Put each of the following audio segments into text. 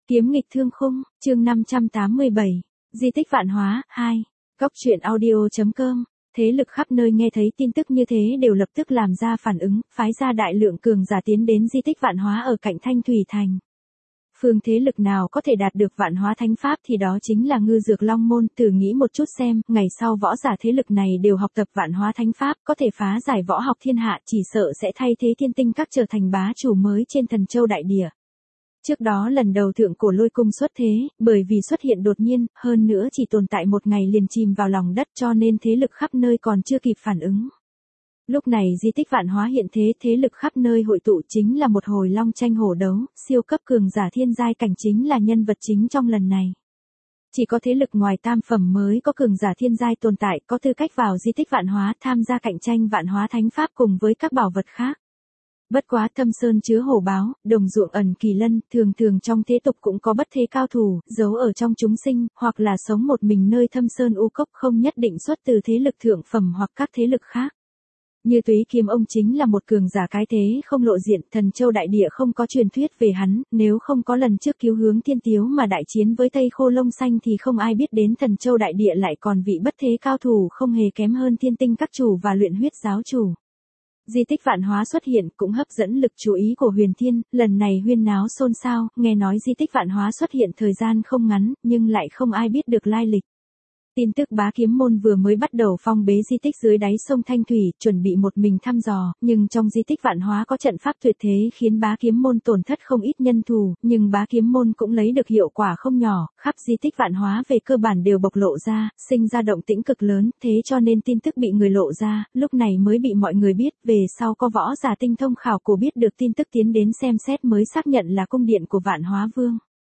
Kiếm nghịch thương khung, chương 587, di tích vạn hóa, 2, góc truyện audio.com. Thế lực khắp nơi nghe thấy tin tức như thế đều lập tức làm ra phản ứng, phái ra đại lượng cường giả tiến đến di tích vạn hóa ở cạnh Thanh Thủy Thành. Phương thế lực nào có thể đạt được vạn hóa thánh pháp thì đó chính là Ngư Dược Long Môn. Thử nghĩ một chút xem, ngày sau võ giả thế lực này đều học tập vạn hóa thánh pháp, có thể phá giải võ học thiên hạ, chỉ sợ sẽ thay thế Thiên Tinh Các trở thành bá chủ mới trên Thần Châu đại địa. Trước đó lần đầu Thượng Cổ Lôi Cung xuất thế, bởi vì xuất hiện đột nhiên, hơn nữa chỉ tồn tại một ngày liền chìm vào lòng đất, cho nên thế lực khắp nơi còn chưa kịp phản ứng. Lúc này di tích vạn hóa hiện thế, thế lực khắp nơi hội tụ chính là một hồi long tranh hổ đấu, siêu cấp cường giả thiên giai cảnh chính là nhân vật chính trong lần này. Chỉ có thế lực ngoài tam phẩm mới có cường giả thiên giai tồn tại, có tư cách vào di tích vạn hóa tham gia cạnh tranh vạn hóa thánh pháp cùng với các bảo vật khác. Bất quá Thâm Sơn chứa hổ báo, đồng ruộng ẩn kỳ lân, thường thường trong thế tục cũng có bất thế cao thủ, giấu ở trong chúng sinh, hoặc là sống một mình nơi Thâm Sơn u cốc, không nhất định xuất từ thế lực thượng phẩm hoặc các thế lực khác. Như Túy Kiếm Ông chính là một cường giả cái thế không lộ diện, Thần Châu đại địa không có truyền thuyết về hắn, nếu không có lần trước cứu Hướng Thiên Tiếu mà đại chiến với Tây Khô Lông Xanh thì không ai biết đến Thần Châu đại địa lại còn vị bất thế cao thủ không hề kém hơn Thiên Tinh Các chủ và Luyện Huyết giáo chủ. Di tích vạn hóa xuất hiện cũng hấp dẫn lực chú ý của Huyền Thiên, lần này huyên náo xôn xao, nghe nói di tích vạn hóa xuất hiện thời gian không ngắn, nhưng lại không ai biết được lai lịch. Tin tức Bá Kiếm Môn vừa mới bắt đầu phong bế di tích dưới đáy sông Thanh Thủy, chuẩn bị một mình thăm dò, nhưng trong di tích vạn hóa có trận pháp tuyệt thế khiến Bá Kiếm Môn tổn thất không ít nhân thù, nhưng Bá Kiếm Môn cũng lấy được hiệu quả không nhỏ, khắp di tích vạn hóa về cơ bản đều bộc lộ ra, sinh ra động tĩnh cực lớn, thế cho nên tin tức bị người lộ ra, lúc này mới bị mọi người biết, về sau có võ giả tinh thông khảo cổ biết được tin tức tiến đến xem xét mới xác nhận là cung điện của Vạn Hóa Vương.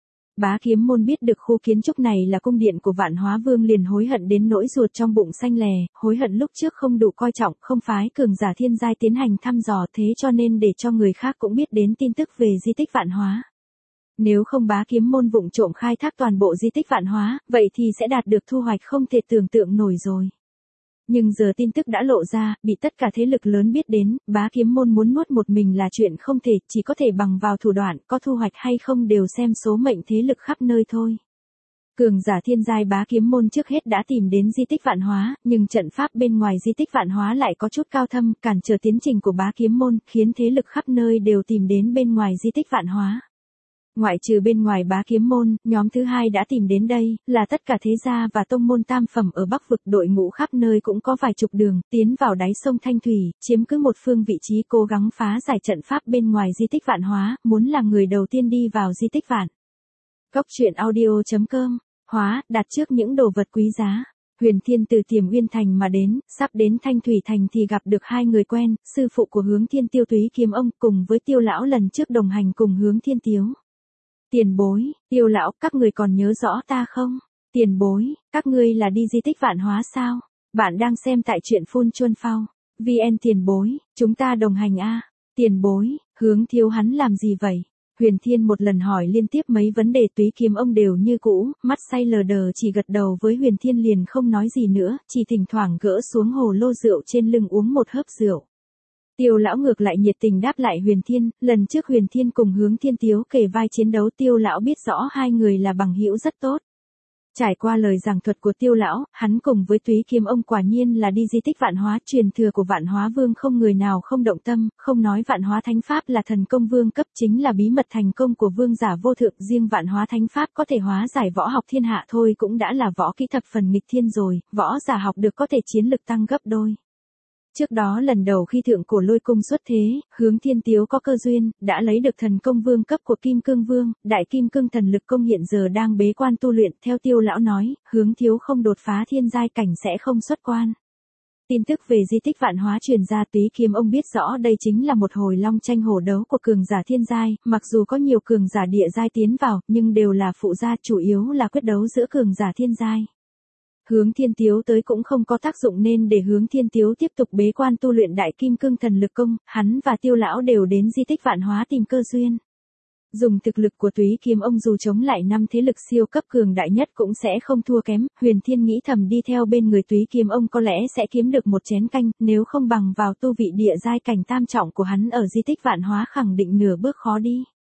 Bá Kiếm Môn biết được khu kiến trúc này là cung điện của Vạn Hóa Vương liền hối hận đến nỗi ruột trong bụng xanh lè, hối hận lúc trước không đủ coi trọng, không phái cường giả thiên giai tiến hành thăm dò, thế cho nên để cho người khác cũng biết đến tin tức về di tích Vạn Hóa. Nếu không Bá Kiếm Môn vụng trộm khai thác toàn bộ di tích Vạn Hóa, vậy thì sẽ đạt được thu hoạch không thể tưởng tượng nổi rồi. Nhưng giờ tin tức đã lộ ra, bị tất cả thế lực lớn biết đến, Bá Kiếm Môn muốn nuốt một mình là chuyện không thể, chỉ có thể bằng vào thủ đoạn, có thu hoạch hay không đều xem số mệnh thế lực khắp nơi thôi. Cường giả thiên giai Bá Kiếm Môn trước hết đã tìm đến di tích vạn hóa, nhưng trận pháp bên ngoài di tích vạn hóa lại có chút cao thâm, cản trở tiến trình của Bá Kiếm Môn, khiến thế lực khắp nơi đều tìm đến bên ngoài di tích vạn hóa. Ngoại trừ bên ngoài Bá Kiếm Môn, nhóm thứ hai đã tìm đến đây, là tất cả thế gia và tông môn tam phẩm ở Bắc vực, đội ngũ khắp nơi cũng có vài chục đường, tiến vào đáy sông Thanh Thủy, chiếm cứ một phương vị trí cố gắng phá giải trận pháp bên ngoài di tích vạn hóa, muốn là người đầu tiên đi vào di tích vạn. Góc truyện audio.com, hóa, đặt trước những đồ vật quý giá. Huyền Thiên từ Tiềm Uyên Thành mà đến, sắp đến Thanh Thủy Thành thì gặp được hai người quen, sư phụ của Hướng Thiên Tiêu Túy Kiếm Ông cùng với Tiêu lão lần trước đồng hành cùng Hướng Thiên Tiếu. Tiền bối, Tiêu lão, các người còn nhớ rõ ta không? Tiền bối, các ngươi là đi di tích vạn hóa sao? Bạn đang xem tại truyện Phun Chuân Phao. VN tiền bối, chúng ta đồng hành a. Tiền bối, Hướng Thiếu hắn làm gì vậy? Huyền Thiên một lần hỏi liên tiếp mấy vấn đề, Túy Kiếm Ông đều như cũ, mắt say lờ đờ chỉ gật đầu với Huyền Thiên liền không nói gì nữa, chỉ thỉnh thoảng gỡ xuống hồ lô rượu trên lưng uống một hớp rượu. Tiêu lão ngược lại nhiệt tình đáp lại Huyền Thiên, lần trước Huyền Thiên cùng Hướng Thiên Tiếu kề vai chiến đấu, Tiêu lão biết rõ hai người là bằng hữu rất tốt. Trải qua lời giảng thuật của Tiêu lão, hắn cùng với Túy Kiếm Ông quả nhiên là đi di tích vạn hóa, truyền thừa của Vạn Hóa Vương không người nào không động tâm, không nói Vạn Hóa Thánh Pháp là thần công vương cấp, chính là bí mật thành công của vương giả vô thượng, riêng Vạn Hóa Thánh Pháp có thể hóa giải võ học thiên hạ thôi cũng đã là võ kỹ thập phần nghịch thiên rồi, võ giả học được có thể chiến lực tăng gấp đôi. Trước đó lần đầu khi Thượng Cổ Lôi Cung xuất thế, Hướng Thiên Tiếu có cơ duyên, đã lấy được thần công vương cấp của Kim Cương Vương, Đại Kim Cương Thần Lực Công hiện giờ đang bế quan tu luyện, theo Tiêu lão nói, Hướng Thiếu không đột phá thiên giai cảnh sẽ không xuất quan. Tin tức về di tích vạn hóa truyền ra, Túy Kiếm Ông biết rõ đây chính là một hồi long tranh hổ đấu của cường giả thiên giai, mặc dù có nhiều cường giả địa giai tiến vào, nhưng đều là phụ gia, chủ yếu là quyết đấu giữa cường giả thiên giai. Hướng Thiên Tiếu tới cũng không có tác dụng nên để Hướng Thiên Tiếu tiếp tục bế quan tu luyện Đại Kim Cương Thần Lực Công, hắn và Tiêu lão đều đến di tích vạn hóa tìm cơ duyên. Dùng thực lực của Túy Kiếm Ông dù chống lại 5 thế lực siêu cấp cường đại nhất cũng sẽ không thua kém, Huyền Thiên nghĩ thầm đi theo bên người Túy Kiếm Ông có lẽ sẽ kiếm được một chén canh, nếu không bằng vào tu vị địa giai cảnh tam trọng của hắn ở di tích vạn hóa khẳng định nửa bước khó đi.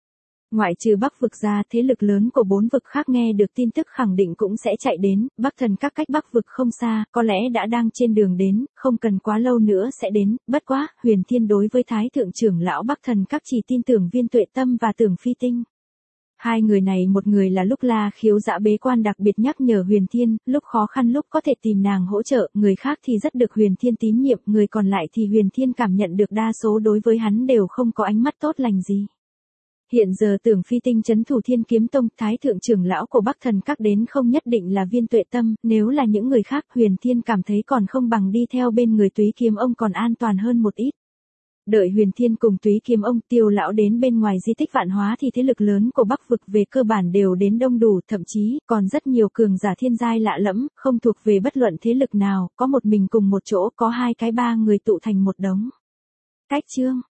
Ngoại trừ Bắc vực ra, thế lực lớn của 4 vực khác nghe được tin tức khẳng định cũng sẽ chạy đến, Bắc Thần Các cách Bắc vực không xa, có lẽ đã đang trên đường đến, không cần quá lâu nữa sẽ đến, bất quá, Huyền Thiên đối với Thái Thượng trưởng lão Bắc Thần Các chỉ tin tưởng Viên Tuệ Tâm và Tưởng Phi Tinh. Hai người này, một người là lúc La Khiếu Dã bế quan đặc biệt nhắc nhở Huyền Thiên, lúc khó khăn lúc có thể tìm nàng hỗ trợ, người khác thì rất được Huyền Thiên tín nhiệm, người còn lại thì Huyền Thiên cảm nhận được đa số đối với hắn đều không có ánh mắt tốt lành gì. Hiện giờ Tưởng Phi Tinh trấn thủ Thiên Kiếm Tông, Thái Thượng trưởng lão của Bắc Thần Các đến không nhất định là Viên Tuệ Tâm, nếu là những người khác Huyền Thiên cảm thấy còn không bằng đi theo bên người Túy Kiếm Ông còn an toàn hơn một ít. Đợi Huyền Thiên cùng Túy Kiếm Ông, Tiêu lão đến bên ngoài di tích Vạn Hóa thì thế lực lớn của Bắc vực về cơ bản đều đến đông đủ, thậm chí còn rất nhiều cường giả thiên giai lạ lẫm, không thuộc về bất luận thế lực nào, có một mình cùng một chỗ, có 2 cái 3 người tụ thành một đống. Cách chương